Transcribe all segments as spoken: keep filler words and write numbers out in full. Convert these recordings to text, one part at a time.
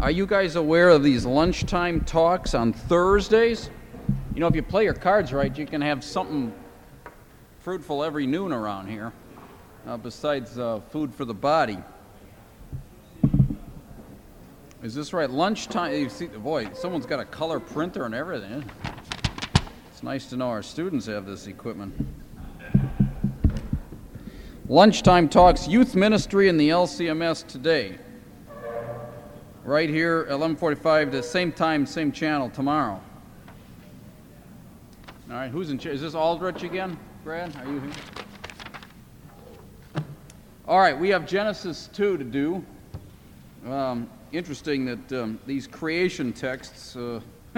Are you guys aware of these lunchtime talks on Thursdays? You know, if you play your cards right, you can have something fruitful every noon around here, uh, besides uh, food for the body. Is this right? Lunchtime, you see, boy, someone's got a color printer and everything. It's nice to know our students have this equipment. Lunchtime talks, youth ministry in the L C M S today. Right here, eleven forty-five, the same time, same channel tomorrow. All right, who's in charge? Is this Aldrich again? Brad, are you here? All right, we have Genesis two to do. Um, interesting that um, these creation texts uh,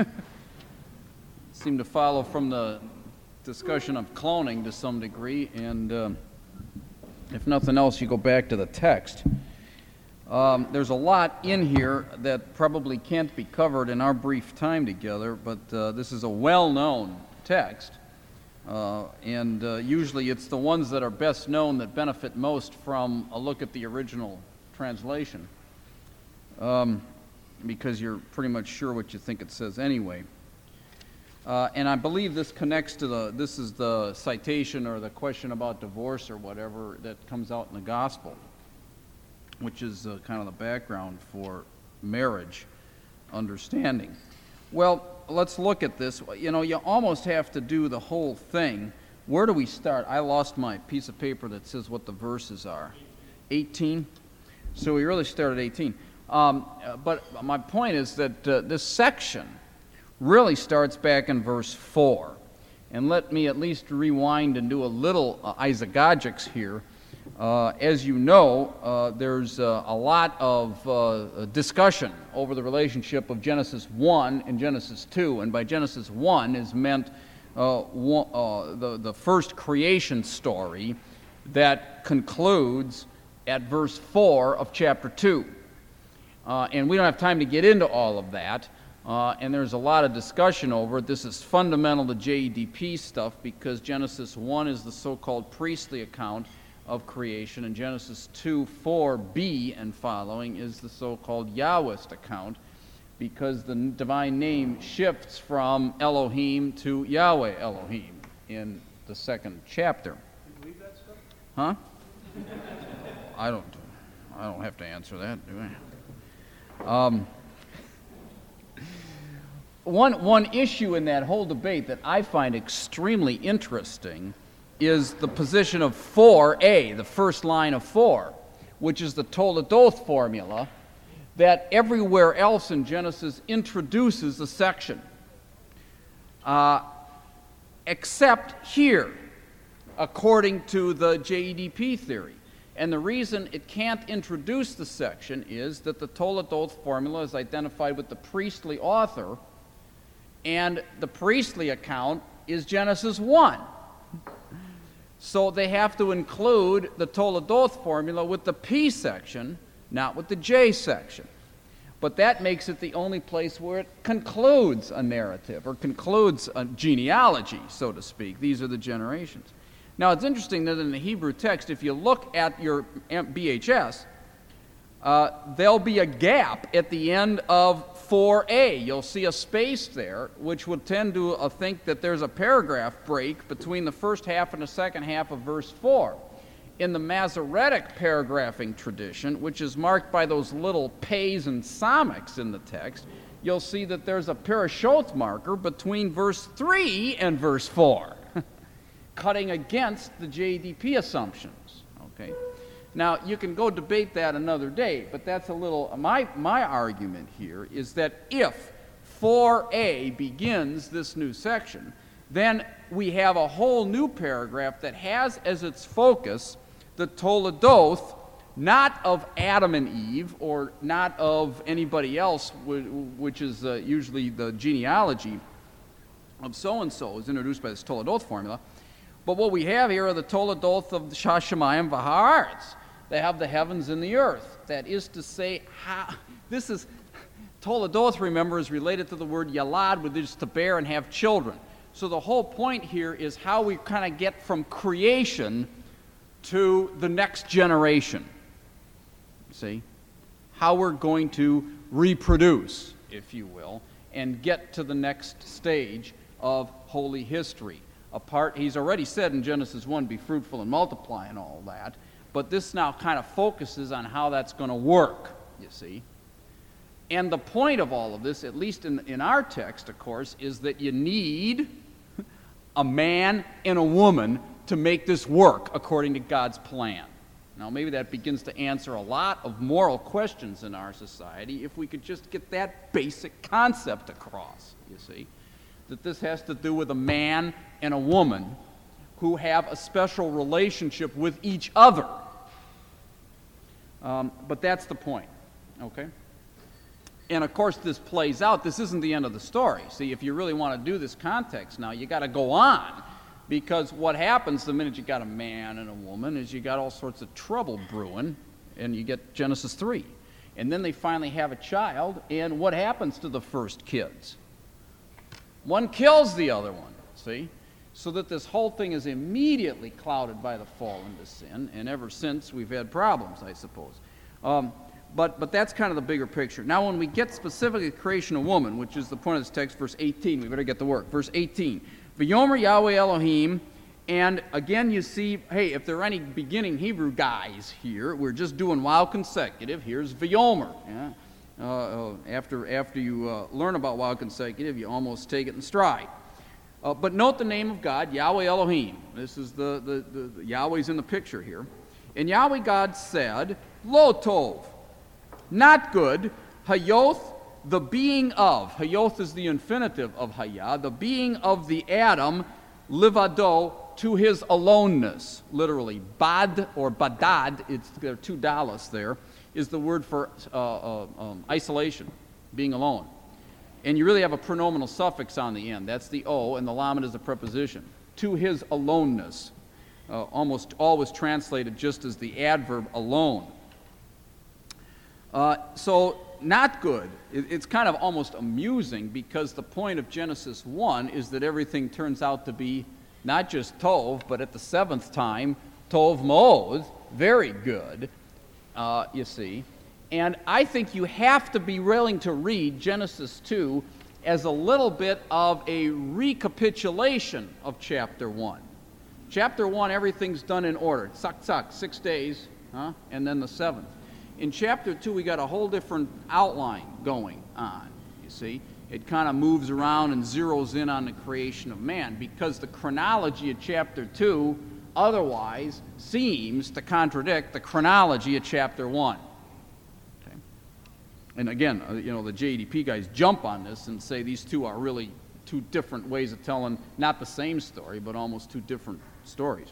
seem to follow from the discussion of cloning to some degree, and um, if nothing else, you go back to the text. Um, there's a lot in here that probably can't be covered in our brief time together, but uh, this is a well-known text, uh, and uh, usually it's the ones that are best known that benefit most from a look at the original translation, um, because you're pretty much sure what you think it says anyway. Uh, and I believe this connects to the, this is the citation or the question about divorce or whatever that comes out in the gospel, which is uh, kind of the background for marriage understanding. Well, let's look at this. You know, you almost have to do the whole thing. Where do we start? I lost my piece of paper that says what the verses are. eighteen? So we really start at eighteen. Um, but my point is that uh, this section really starts back in verse four. And let me at least rewind and do a little uh, eisegesis here. Uh, as you know, uh, there's uh, a lot of uh, discussion over the relationship of Genesis one and Genesis two, and by Genesis one is meant uh, one, uh, the, the first creation story that concludes at verse four of chapter two. Uh, and we don't have time to get into all of that, uh, and there's a lot of discussion over it. This is fundamental to J E D P stuff because Genesis one is the so-called priestly account of creation, and Genesis two, four b and following is the so-called Yahwist account, because the divine name shifts from Elohim to Yahweh Elohim in the second chapter. Can you read that stuff? Huh? I don't. I don't have to answer that, do I? Um, one one issue in that whole debate that I find extremely interesting is the position of four a, the first line of four, which is the Toledoth formula that everywhere else in Genesis introduces a section, uh, except here, according to the J E D P theory. And the reason it can't introduce the section is that the Toledoth formula is identified with the priestly author, and the priestly account is Genesis one. So they have to include the Toledoth formula with the P section, not with the J section. But that makes it the only place where it concludes a narrative, or concludes a genealogy, so to speak. These are the generations. Now, it's interesting that in the Hebrew text, if you look at your B H S, uh, there'll be a gap at the end of four a. You'll see a space there, which would tend to uh, think that there's a paragraph break between the first half and the second half of verse four. In the Masoretic paragraphing tradition, which is marked by those little pays and samics in the text, you'll see that there's a parashot marker between verse three and verse four, cutting against the J E D P assumptions. Okay. Now, you can go debate that another day, but that's a little, my, my argument here is that if four a begins this new section, then we have a whole new paragraph that has as its focus the Toledoth, not of Adam and Eve, or not of anybody else, which is uh, usually the genealogy of so-and-so is introduced by this Toledoth formula, but what we have here are the Toledoth of the Shashamayim V'Haaretz. They have the heavens and the earth. That is to say, how, this is, Toledoth, remember, is related to the word yalad, which is to bear and have children. So the whole point here is how we kind of get from creation to the next generation. See? How we're going to reproduce, if you will, and get to the next stage of holy history. Apart, he's already said in Genesis one, be fruitful and multiply and all that, but this now kind of focuses on how that's going to work, you see. And the point of all of this, at least in, in our text, of course, is that you need a man and a woman to make this work according to God's plan. Now, maybe that begins to answer a lot of moral questions in our society if we could just get that basic concept across, you see, that this has to do with a man and a woman who have a special relationship with each other. Um, but that's the point, okay? And of course, this plays out. This isn't the end of the story. See, if you really want to do this context now, you got to go on, because what happens the minute you got a man and a woman is you got all sorts of trouble brewing, and you get Genesis three. And then they finally have a child, and what happens to the first kids? One kills the other one, see? So that this whole thing is immediately clouded by the fall into sin, and ever since we've had problems, I suppose. Um, But, but that's kind of the bigger picture. Now, when we get specifically the creation of woman, which is the point of this text, verse eighteen, we better get to work. Verse eighteen, V'yomer Yahweh Elohim, and again you see, hey, if there are any beginning Hebrew guys here, we're just doing while consecutive. Here's V'yomer. Yeah? Uh, uh, after, after you uh, learn about while consecutive, you almost take it in stride. Uh, but note the name of God, Yahweh Elohim. This is the, the, the, the Yahweh's in the picture here. And Yahweh God said, Lo Tov, not good, Hayoth, the being of. Hayoth is the infinitive of Hayah, the being of the Adam, livado, to his aloneness. Literally, bad or badad, it's, there are two dalas there, is the word for uh, uh, um, isolation, being alone. And you really have a pronominal suffix on the end. That's the O, and the lamed is a preposition. To his aloneness. Uh, almost always translated just as the adverb alone. Uh, so, not good. It, it's kind of almost amusing, because the point of Genesis one is that everything turns out to be not just Tov, but at the seventh time, Tov Mo'oth, very good, uh, you see. And I think you have to be willing to read Genesis two as a little bit of a recapitulation of chapter one. Chapter one, everything's done in order. Tzak, tzak, six days, huh? And then the seventh. In chapter two, we got a whole different outline going on, you see. It kind of moves around and zeroes in on the creation of man, because the chronology of chapter two otherwise seems to contradict the chronology of chapter one. Okay. And again, uh, you know, the J D P guys jump on this and say these two are really two different ways of telling not the same story, but almost two different stories.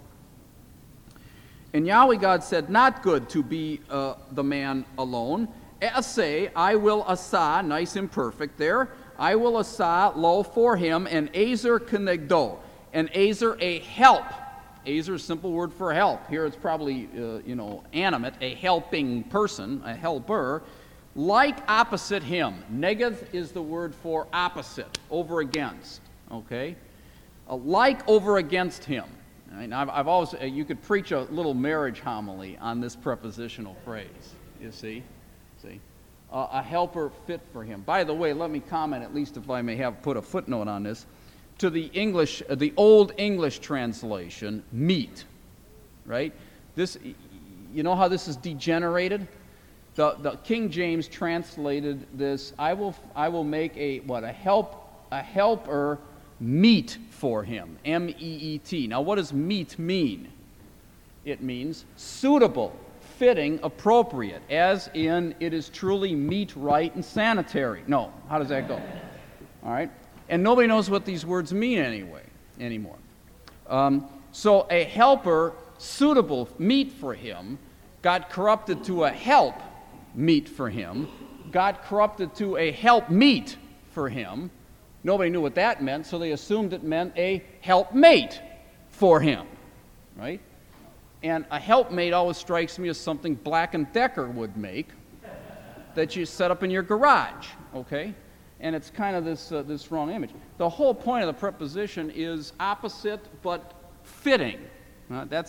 And Yahweh God said, not good to be uh, the man alone. Aseh, I will asa, nice imperfect there. I will asa lo for him, and azer kenegdo. And azer, a help. Azer, simple word for help. Here it's probably, uh, you know, animate, a helping person, a helper, like opposite him. Negeth is the word for opposite, over against, okay? Uh, like over against him. I mean, I've, I've always, uh, you could preach a little marriage homily on this prepositional phrase, you see? See? Uh, a helper fit for him. By the way, let me comment, at least if I may have put a footnote on this, to the English, uh, the Old English translation, meet, right? This, you know how this is degenerated? The, the King James translated this, I will, I will make a, what, a help, a helper meet for him, M E E T. Now, what does meet mean? It means suitable, fitting, appropriate, as in it is truly meet, right, and sanitary. No, how does that go? All right? And nobody knows what these words mean anyway, anymore. Um, so a helper, suitable, meet for him, got corrupted to a help, meet for him, got corrupted to a help meet for him. Nobody knew what that meant, so they assumed it meant a helpmate for him, right? And a helpmate always strikes me as something Black and Decker would make that you set up in your garage, okay? And it's kind of this, uh, this wrong image. The whole point of the preposition is opposite but fitting. Uh, that's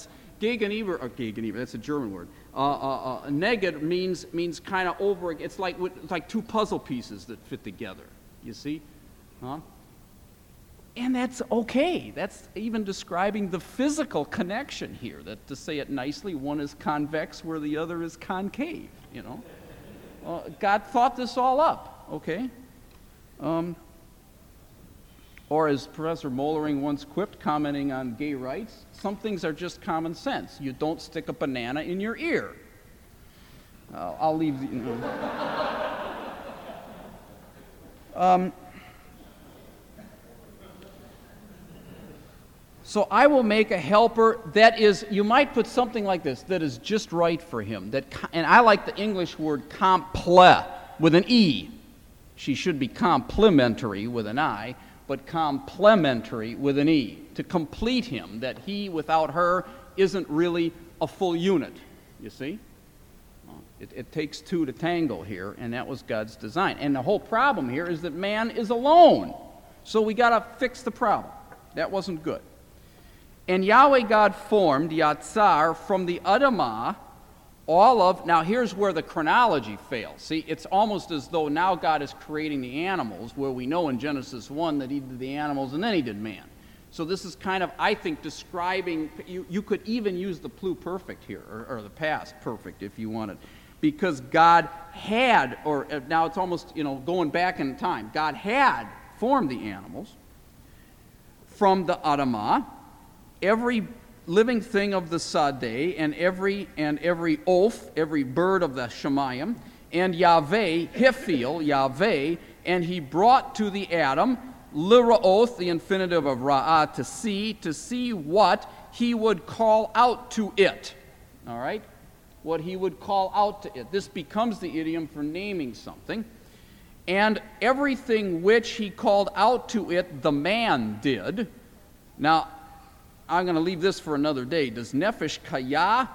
gegenüber, or gegenüber, that's a German word. Uh, uh, uh, neged means means kind of over. It's like it's like two puzzle pieces that fit together. You see, huh? And that's okay. That's even describing the physical connection here. That, to say it nicely, one is convex where the other is concave. You know, uh, God thought this all up. Okay. Um, or as Professor Mollering once quipped, commenting on gay rights, some things are just common sense. You don't stick a banana in your ear. Uh, I'll leave the, you know. um, so I will make a helper that is, you might put something like this, that is just right for him. That, and I like the English word comple with an E. She should be complementary with an I, but complementary with an E, to complete him, that he without her isn't really a full unit, you see? It, it takes two to tangle here, and that was God's design. And the whole problem here is that man is alone, so we got to fix the problem. That wasn't good. And Yahweh God formed Yatzar from the Adamah, all of, now here's where the chronology fails. See, it's almost as though now God is creating the animals, where we know in Genesis one that he did the animals and then he did man. So this is kind of, I think, describing, you, you could even use the pluperfect here, or, or the past perfect if you wanted, because God had, or uh, now it's almost, you know, going back in time, God had formed the animals from the Adamah, every living thing of the Sadeh, and every and every oaf, every bird of the Shemayim, and Yahweh, Hiphil, Yahweh, and he brought to the Adam, Lira'oth, the infinitive of Ra'ah, to see, to see what he would call out to it. All right? What he would call out to it. This becomes the idiom for naming something. And everything which he called out to it, the man did. Now, I'm going to leave this for another day. Does Nefesh Kaya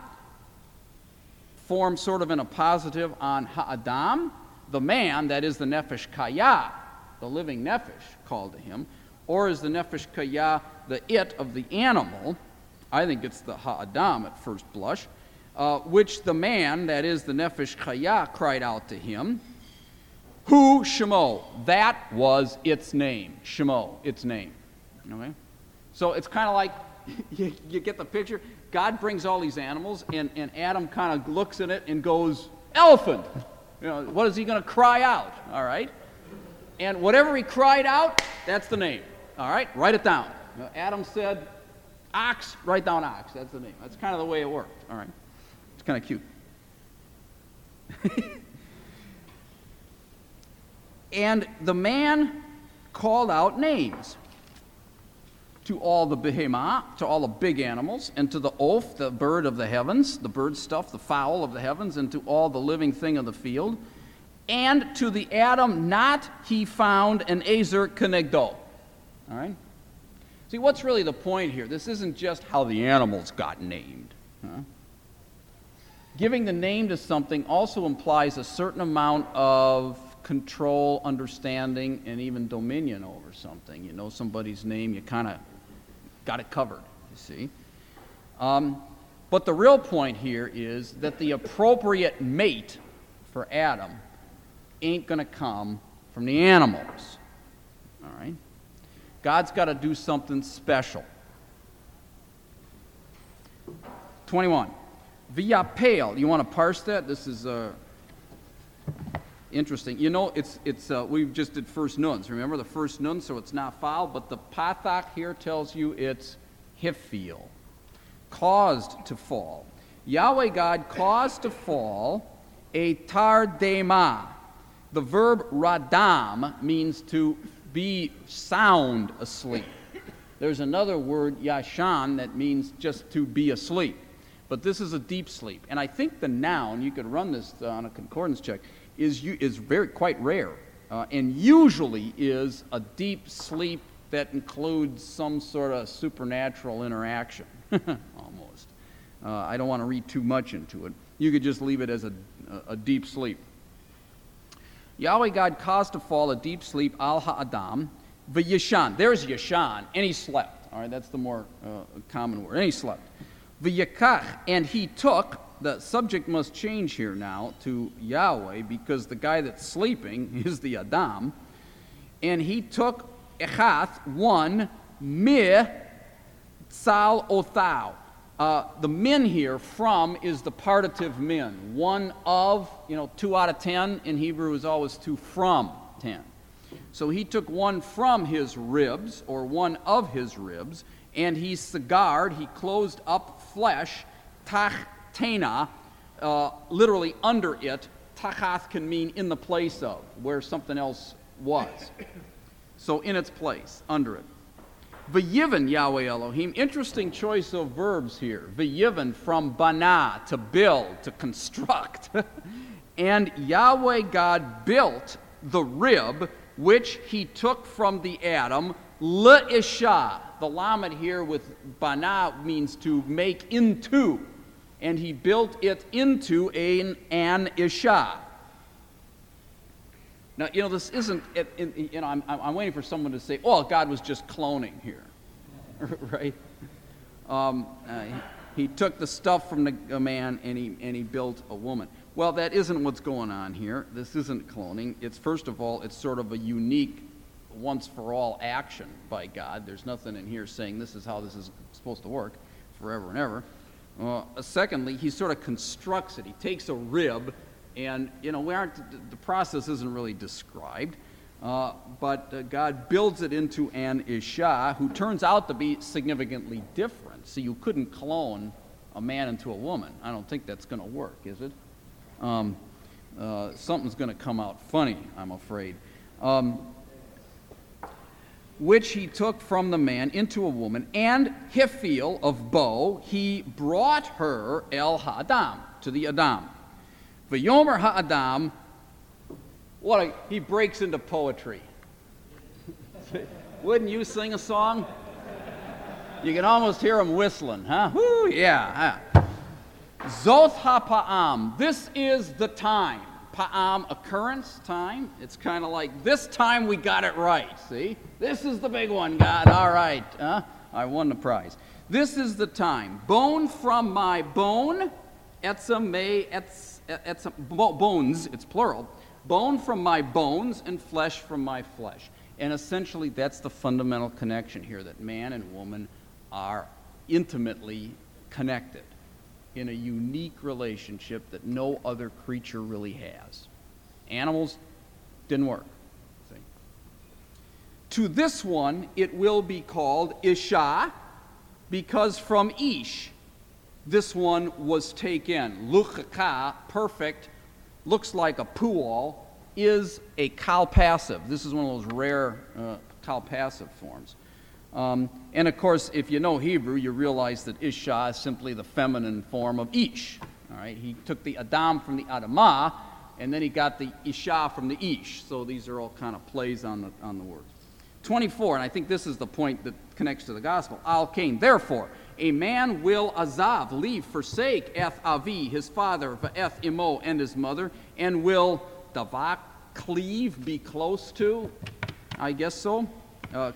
form sort of in a positive on Ha'adam? The man, that is the Nefesh Kaya, the living Nefesh called to him, or is the Nefesh Kaya the it of the animal? I think it's the Ha'adam at first blush, uh, which the man, that is the Nefesh Kaya, cried out to him. Who Shemo? That was its name. Shemo, its name. Okay? So it's kind of like, You, you get the picture? God brings all these animals, and, and Adam kind of looks at it and goes, elephant! You know, what is he going to cry out? All right? And whatever he cried out, that's the name. All right? Write it down. You know, Adam said, ox, write down ox. That's the name. That's kind of the way it worked. All right? It's kind of cute. And the man called out names to all the behemah, to all the big animals, and to the oaf, the bird of the heavens, the bird stuff, the fowl of the heavens, and to all the living thing of the field. And to the Adam not he found an Ezer Kenegdo. All right? See, what's really the point here? This isn't just how the animals got named. Huh? Giving the name to something also implies a certain amount of control, understanding, and even dominion over something. You know somebody's name, you kind of got it covered, you see. Um, but the real point here is that the appropriate mate for Adam ain't going to come from the animals. All right? God's got to do something special. twenty-one. V'yapel. You want to parse that? This is uh, interesting. You know, it's it's uh, we just did first nuns. Remember the first nun, so it's not foul, but the pathak here tells you it's hiphil, caused to fall. Yahweh God caused to fall a tardema. The verb radam means to be sound asleep. There's another word, yashan, that means just to be asleep. But this is a deep sleep. And I think the noun, you could run this on a concordance check, is is very quite rare, uh, and usually is a deep sleep that includes some sort of supernatural interaction, almost. Uh, I don't want to read too much into it. You could just leave it as a, a, a deep sleep. Yahweh God caused to fall a deep sleep, al ha'adam, v'yishan. There's yishan, and he slept. All right, that's the more uh, common word. And he slept. V'yakach, and he took, the subject must change here now to Yahweh, because the guy that's sleeping is the Adam, and he took Echath, one, mi tzal othau. Uh, the min here, from, is the partitive min. One of, you know, two out of ten in Hebrew is always two from ten. So he took one from his ribs, or one of his ribs, and he segared, he closed up flesh, tachtena, uh, literally under it. Tachath can mean in the place of, where something else was. So in its place, under it. V'yivan Yahweh Elohim, interesting choice of verbs here. V'yivan, from bana, to build, to construct. And Yahweh God built the rib, which he took from the Adam, le'isha. The lamed here with bana means to make into. And he built it into an, an isha. Now, you know, this isn't, it, it, you know, I'm, I'm waiting for someone to say, oh, God was just cloning here, right? Um, uh, he, he took the stuff from the, a man and he, and he built a woman. Well, that isn't what's going on here. This isn't cloning. It's, first of all, it's sort of a unique, once-for-all action by God. There's nothing in here saying this is how this is supposed to work forever and ever. Uh, secondly, he sort of constructs it. He takes a rib, and, you know, we aren't, the process isn't really described, uh, but uh, God builds it into an Isha, who turns out to be significantly different. So you couldn't clone a man into a woman. I don't think that's going to work, is it? Um, uh, something's going to come out funny, I'm afraid. Um, which he took from the man into a woman, and Hiphil of bow, he brought her El Ha'adam, to the Adam. V'yomer Ha'adam, what a, he breaks into poetry. Wouldn't you sing a song? You can almost hear him whistling, huh? Whoo, yeah. Huh? Zoth ha'pa'am, this is the time. Pa'am, occurrence, time. It's kind of like, this time we got it right, see? This is the big one, God, all right. Huh? I won the prize. This is the time. Bone from my bone, etzem me, etz, etzem, bones, it's plural. Bone from my bones and flesh from my flesh. And essentially that's the fundamental connection here, that man and woman are intimately connected in a unique relationship that no other creature really has. Animals didn't work. See? To this one it will be called Isha, because from Ish this one was taken. Luchaka, perfect, looks like a puol, is a kal passive. This is one of those rare uh, kal passive forms. Um, and of course, if you know Hebrew, you realize that Isha is simply the feminine form of Ish. All right, he took the Adam from the Adamah, and then he got the Isha from the Ish. So these are all kind of plays on the on the words. twenty-four, and I think this is the point that connects to the gospel. Al Cain, therefore, a man will azav, leave, forsake, eth avi, his father, va'eth imo, and his mother, and will davak, cleave, be close to, I guess so. Uh,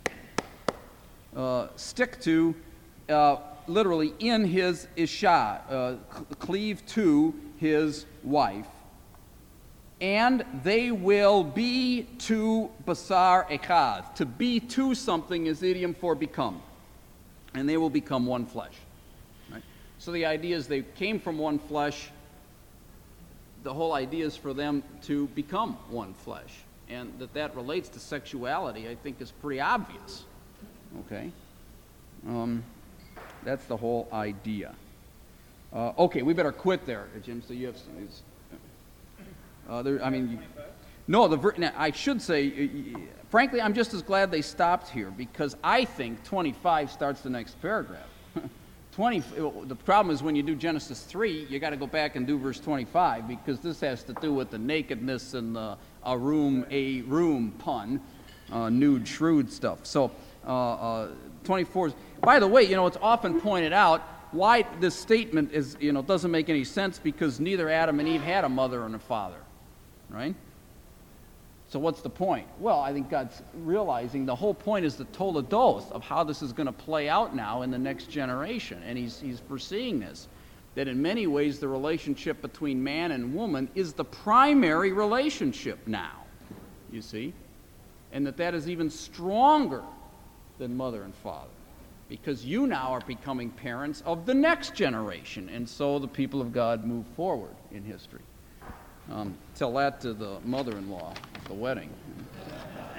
Uh, stick to, uh, literally in his isha, uh, cleave to his wife, and they will be to basar echad. To be to something is idiom for become, and they will become one flesh. Right? So the idea is they came from one flesh. The whole idea is for them to become one flesh, and that that relates to sexuality, I think, is pretty obvious. Okay, um, that's the whole idea. Uh, okay, we better quit there, Jim. So you have some. Uh, there, I mean, you, no. The now, I should say, uh, frankly, I'm just as glad they stopped here, because I think twenty-five starts the next paragraph. twenty. The problem is when you do Genesis three, you got to go back and do verse twenty-five, because this has to do with the nakedness and the a room a room pun, uh, nude shrewd stuff. So. Uh, uh, twenty-four. By the way, you know, it's often pointed out why this statement is, you know, doesn't make any sense, because neither Adam and Eve had a mother and a father, right? So what's the point? Well, I think God's realizing the whole point is the Toledoth of how this is going to play out now in the next generation. And he's, he's foreseeing this, that in many ways the relationship between man and woman is the primary relationship now, you see? And that that is even stronger than mother and father, because you now are becoming parents of the next generation. And so the people of God move forward in history. Um, tell that to the mother-in-law at the wedding.